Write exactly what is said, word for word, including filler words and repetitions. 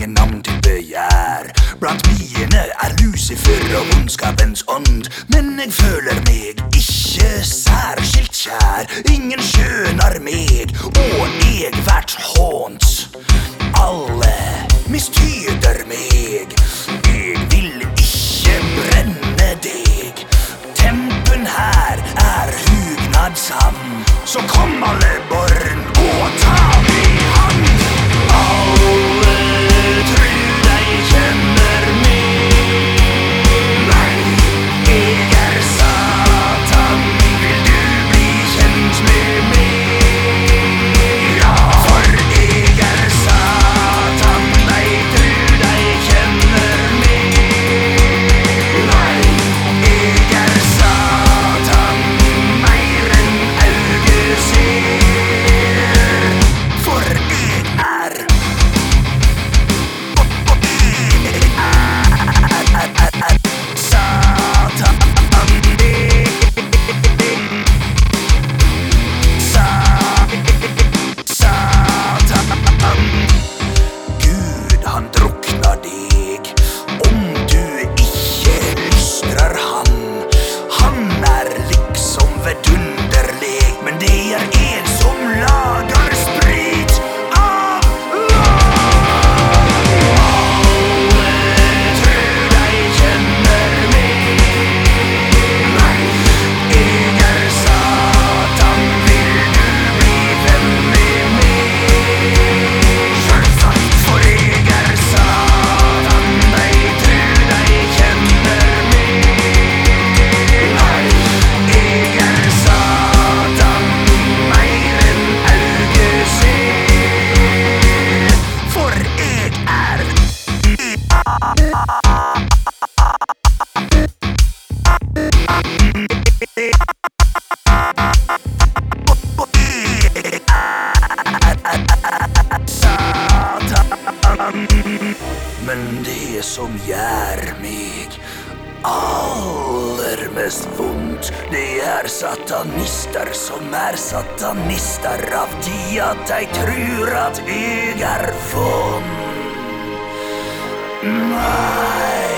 mange navn til begjær. Blant biene er Lucifer og ondskapens ånd, men jeg føler meg ikke særskilt kjær. Ingen skjønner meg, og jeg vært hånt. Alle mistyder meg, jeg vil ikke brenne deg. Tempen her er hugnadsam, så kom alle born og ta meg i hand. Alle tror de kjenner meg. Nei, jeg er Satan, vil du bli kjent med meg? Ja, for jeg er Satan, de tror de kjenner meg. Nei, jeg er Satan, mer enn auge ser. For jeg er Satan. Satan. Gud, han drukner deg om du ikke lystrer han. Han er liksom vidunderlig, men det er en som lager sprit av lag. Alle tror de kjenner meg. Nei, jeg er Satan, vil du bli venn med meg? Selvsagt, for jeg er Satan, de tror de kjenner meg. Nei, jeg er Satan, mer enn auge ser. For jeg er Satan. Men det som gjør meg aller mest vondt, det er satanister som er satanister av de at de tror at jeg er vond. Nei.